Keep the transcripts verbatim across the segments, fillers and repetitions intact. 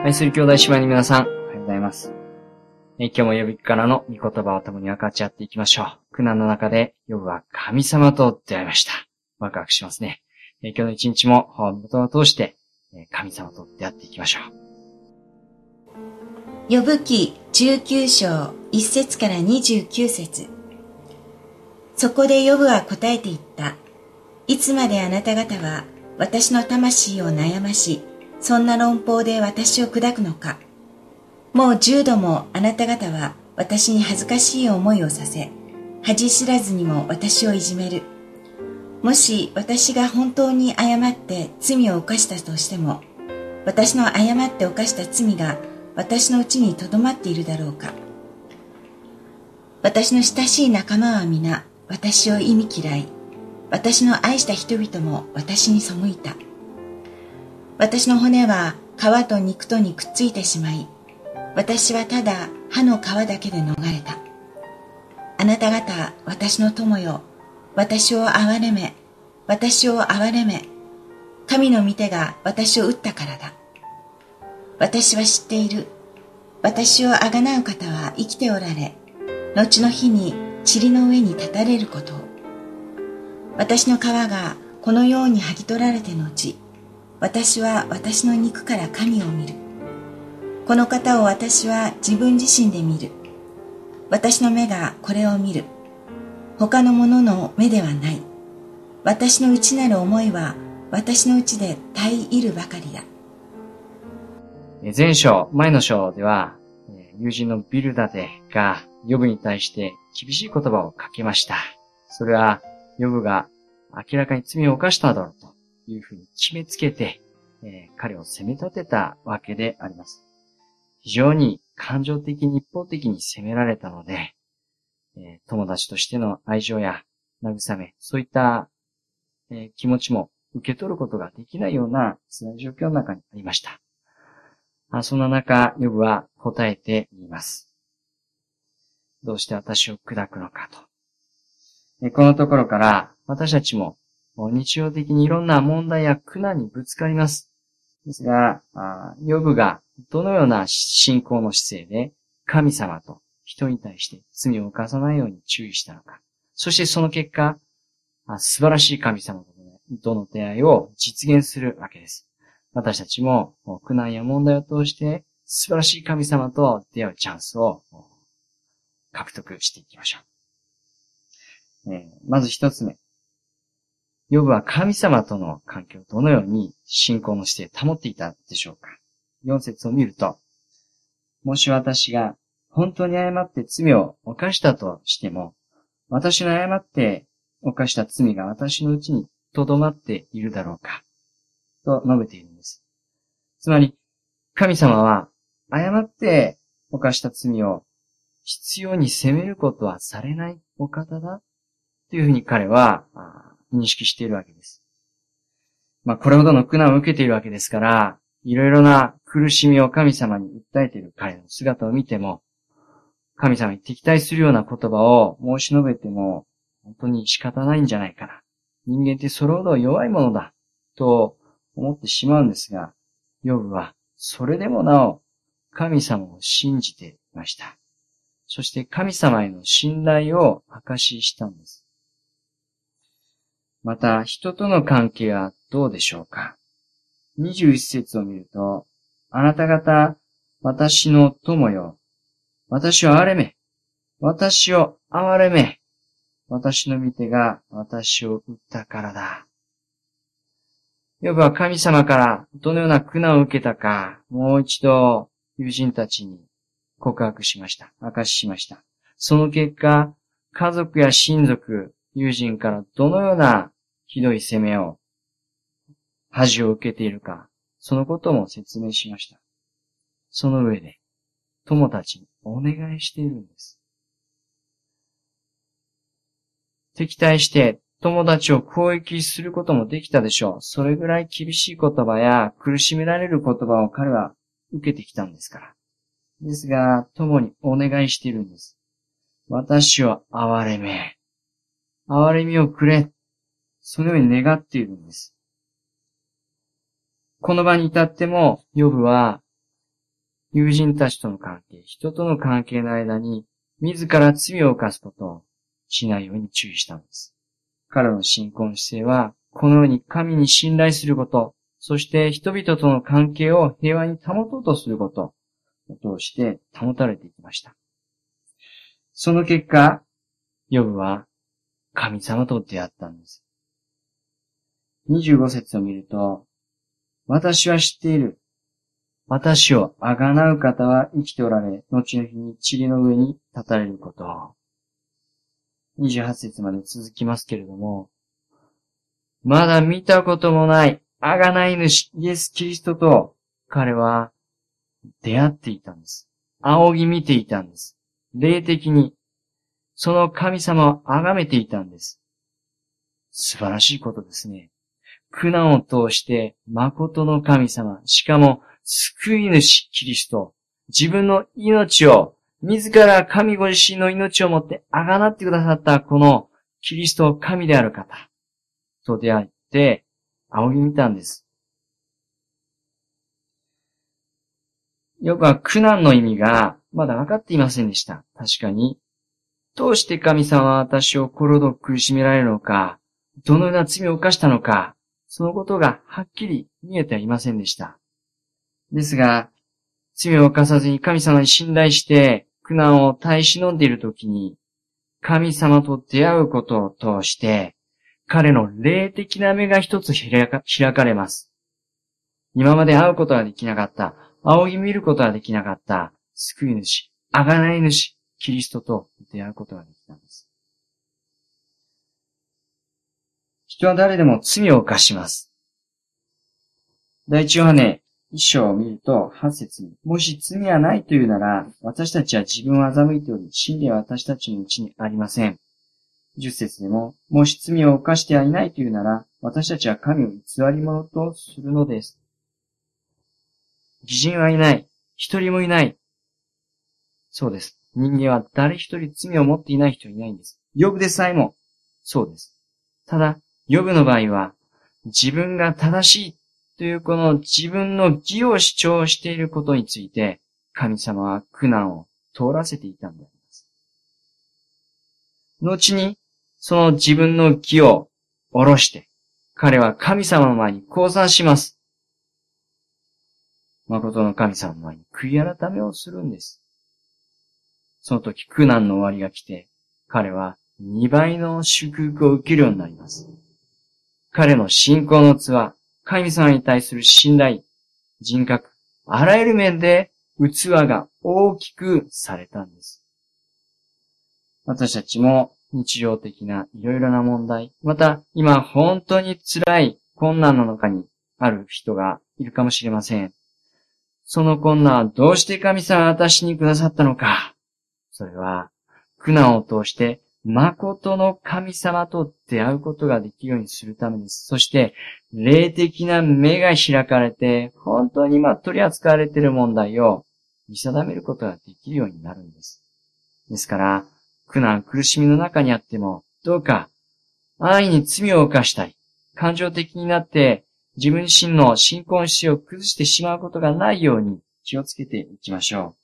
愛する兄弟姉妹の皆さん、おはようございます。え今日もヨブ記からの御言葉を共に分かち合っていきましょう。苦難の中でヨブは神様と出会いました。ワクワクしますね。え今日の一日も御言葉を通して神様と出会っていきましょう。 ヨブ記じゅうきゅう章いち節からにじゅうきゅう節。そこでヨブは答えて言った。いつまであなた方は私の魂を悩まし、そんな論法で私を砕くのか。もう十度もあなた方は私に恥ずかしい思いをさせ、恥知らずにも私をいじめる。もし私が本当に誤って罪を犯したとしても、私の誤って犯した罪が私のうちにとどまっているだろうか。私の親しい仲間は皆私を忌み嫌い、私の愛した人々も私に背いた。私の骨は皮と肉とにくっついてしまい、私はただ歯の皮だけで逃れた。あなた方、私の友よ、私を憐れめ、私を憐れめ。神の御手が私を打ったからだ。私は知っている。私をあがなう方は生きておられ、後の日に塵の上に立たれることを。私の皮がこのように剥ぎ取られて後、私は私の肉から神を見る。この方を私は自分自身で見る。私の目がこれを見る。他の者の目ではない。私の内なる思いは私の内で絶え入るばかりだ。 前章、前の章では、友人のビルダデがヨブに対して厳しい言葉をかけました。それは、ヨブが明らかに罪を犯しただろうというふうに決めつけて、えー、彼を責め立てたわけであります。非常に感情的に一方的に責められたので、えー、友達としての愛情や慰め、そういった、えー、気持ちも受け取ることができないような辛い状況の中にありました。あそんな中、ヨブは答えて言います。どうして私を砕くのかと。えー、このところから私たちも日常的にいろんな問題や苦難にぶつかります。ですが、ヨブがどのような信仰の姿勢で神様と人に対して罪を犯さないように注意したのか。そしてその結果、素晴らしい神様との出会いを実現するわけです。私たちも苦難や問題を通して素晴らしい神様と出会うチャンスを獲得していきましょう。えー、まず一つ目。ヨブは神様との関係をどのように信仰の姿勢を保っていたでしょうか。よん節を見ると、もし私が本当に誤って罪を犯したとしても、私の誤って犯した罪が私のうちに留まっているだろうか、と述べているんです。つまり、神様は誤って犯した罪を必要に責めることはされないお方だ、というふうに彼は認識しているわけです。まあ、これほどの苦難を受けているわけですから、いろいろな苦しみを神様に訴えている彼の姿を見ても、神様に敵対するような言葉を申し述べても、本当に仕方ないんじゃないかな。人間ってそれほど弱いものだ、と思ってしまうんですが、ヨブはそれでもなお神様を信じていました。そして神様への信頼を証ししたんです。また、人との関係はどうでしょうか。にじゅういち節を見ると、あなた方、私の友よ。私を憐れめ。私を憐れめ。私の御手が私を打ったからだ。ヨブは神様からどのような苦難を受けたか、もう一度友人たちに告白しました。証ししました。その結果、家族や親族、友人からどのようなひどい責めを、恥を受けているか、そのことも説明しました。その上で、友達にお願いしているんです。敵対して友達を攻撃することもできたでしょう。それぐらい厳しい言葉や苦しめられる言葉を彼は受けてきたんですから。ですが、友にお願いしているんです。私を憐れめ。憐れみをくれ。そのように願っているんです。この場に至っても、ヨブは友人たちとの関係、人との関係の間に、自ら罪を犯すことをしないように注意したのです。彼の信仰の姿勢は、このように神に信頼すること、そして人々との関係を平和に保とうとすることを通して保たれていきました。その結果、ヨブは神様と出会ったんです。にじゅうご節を見ると、私は知っている。私をあがなう方は生きておられ、後の日に塵の上に立たれること。にじゅうはち節まで続きますけれども、まだ見たこともないあがない主イエス・キリストと彼は出会っていたんです。仰ぎ見ていたんです。霊的にその神様を崇めていたんです。素晴らしいことですね。苦難を通して誠の神様、しかも救い主キリスト、自分の命を、自ら神ご自身の命をもって贖ってくださったこのキリスト神である方と出会って仰ぎ見たんです。ヨブは苦難の意味がまだ分かっていませんでした。確かに、どうして神様は私をこれほど苦しめられるのか、どのような罪を犯したのか、そのことがはっきり見えてはいませんでした。ですが、罪を犯さずに神様に信頼して苦難を耐え忍んでいるときに、神様と出会うことを通して、彼の霊的な目が一つ開か、開かれます。今まで会うことができなかった、仰ぎ見ることができなかった、救い主、贖い主、キリストと出会うことができたんです。人は誰でも罪を犯します。第一ヨハネ一章を見ると、はち節に、もし罪はないというなら、私たちは自分を欺いており、真理は私たちのうちにありません。十節でも、もし罪を犯してはいないというなら、私たちは神を偽り者とするのです。義人はいない。一人もいない。そうです。人間は誰一人罪を持っていない人いないんです。ヨブでさえも、そうです。ただ、ヨブの場合は、自分が正しいというこの自分の義を主張していることについて、神様は苦難を通らせていたんであります。後に、その自分の義を下ろして、彼は神様の前に降参します。誠の神様の前に悔い改めをするんです。その時苦難の終わりが来て、彼は二倍の祝福を受けるようになります。彼の信仰の器、神様に対する信頼、人格、あらゆる面で器が大きくされたんです。私たちも日常的ないろいろな問題、また今本当に辛い困難の中にある人がいるかもしれません。その困難はどうして神様は私にくださったのか。それは苦難を通して誠の神様と出会うことができるようにするためです。そして、霊的な目が開かれて、本当に今取り扱われている問題を見定めることができるようになるんです。ですから、苦難、苦しみの中にあっても、どうか、安易に罪を犯したり、感情的になって、自分自身の信仰の姿勢を崩してしまうことがないように気をつけていきましょう。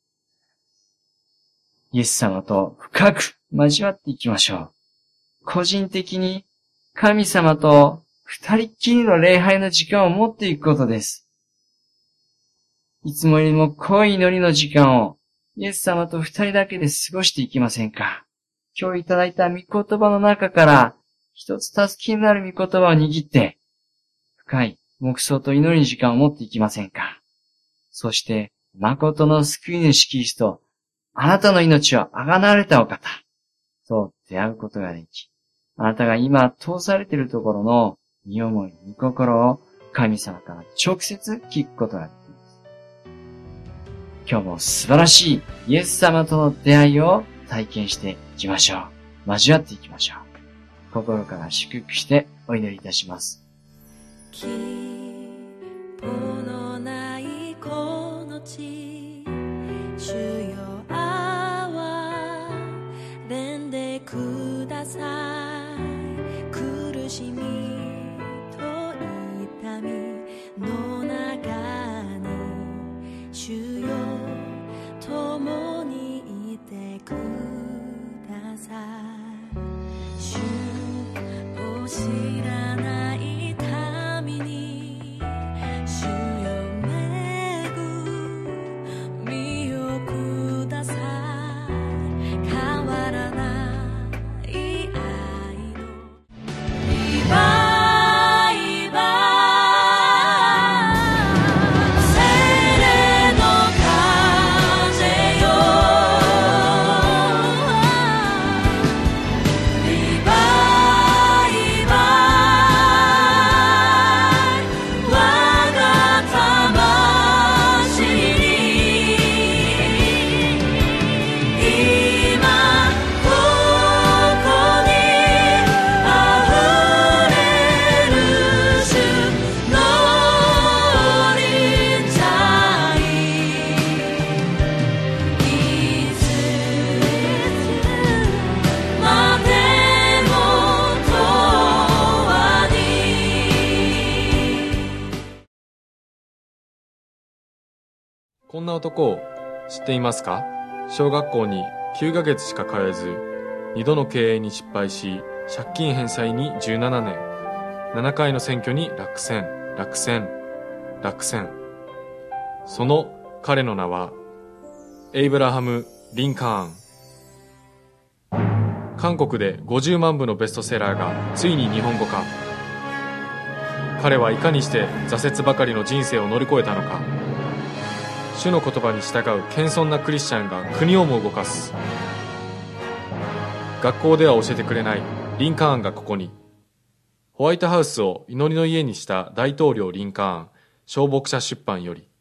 イエス様と深く交わっていきましょう。個人的に神様と二人っきりの礼拝の時間を持っていくことです。いつもよりも濃い祈りの時間をイエス様と二人だけで過ごしていきませんか？今日いただいた御言葉の中から一つ助けになる御言葉を握って深い黙想と祈りの時間を持っていきませんか？そして誠の救い主キリスト、あなたの命をあがなわれたお方と出会うことができ、あなたが今通されているところの身思い、御心を神様から直接聞くことができます。今日も素晴らしいイエス様との出会いを体験していきましょう。交わっていきましょう。心から祝福してお祈りいたします。 希望のないこの地、主よください。苦しみと痛みの中に主よ共にいてください。主を知らない民に主よ恵みをください。変わらない愛のリバイバル、精霊の風よ、リバイバル、我が魂に今ここにあふれる主の臨在、いつまでも永遠に。 こんな男を知っていますか？小学校にきゅうかげつしか通えず、にどの経営に失敗し、借金返済にじゅうななねん、ななかいの選挙に落選、落選、落選。その彼の名は、エイブラハム・リンカーン。韓国でごじゅうまんぶのベストセラーがついに日本語化。彼はいかにして挫折ばかりの人生を乗り越えたのか。主の言葉に従う謙遜なクリスチャンが国をも動かす。学校では教えてくれないリンカーンがここに。ホワイトハウスを祈りの家にした大統領リンカーン、小牧者出版より。